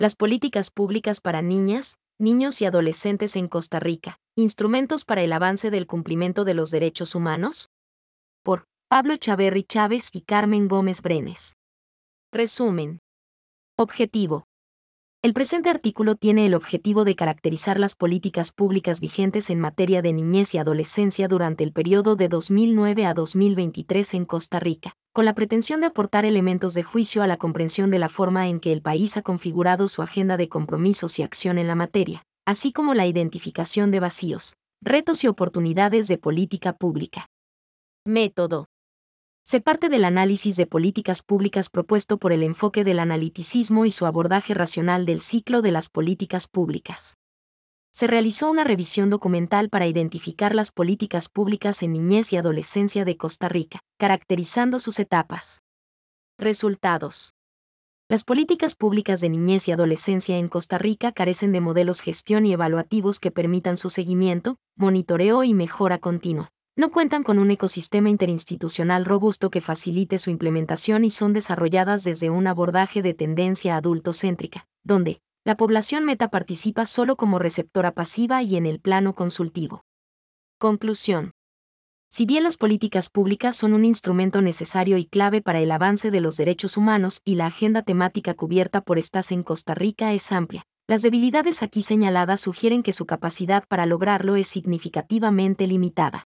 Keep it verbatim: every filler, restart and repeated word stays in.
Las políticas públicas para niñas, niños y adolescentes en Costa Rica, instrumentos para el avance del cumplimiento de los derechos humanos. Por Pablo Chaverri Chávez y Carmen Gómez Brenes. Resumen. Objetivo. El presente artículo tiene el objetivo de caracterizar las políticas públicas vigentes en materia de niñez y adolescencia durante el periodo de dos mil nueve a dos mil veintitrés en Costa Rica, con la pretensión de aportar elementos de juicio a la comprensión de la forma en que el país ha configurado su agenda de compromisos y acción en la materia, así como la identificación de vacíos, retos y oportunidades de política pública. Método. Se parte del análisis de políticas públicas propuesto por el enfoque del analiticismo y su abordaje racional del ciclo de las políticas públicas. Se realizó una revisión documental para identificar las políticas públicas en niñez y adolescencia de Costa Rica, caracterizando sus etapas. Resultados. Las políticas públicas de niñez y adolescencia en Costa Rica carecen de modelos gestión y evaluativos que permitan su seguimiento, monitoreo y mejora continua. No cuentan con un ecosistema interinstitucional robusto que facilite su implementación y son desarrolladas desde un abordaje de tendencia adultocéntrica, donde la población meta participa solo como receptora pasiva y en el plano consultivo. Conclusión. Si bien las políticas públicas son un instrumento necesario y clave para el avance de los derechos humanos y la agenda temática cubierta por estas en Costa Rica es amplia, las debilidades aquí señaladas sugieren que su capacidad para lograrlo es significativamente limitada.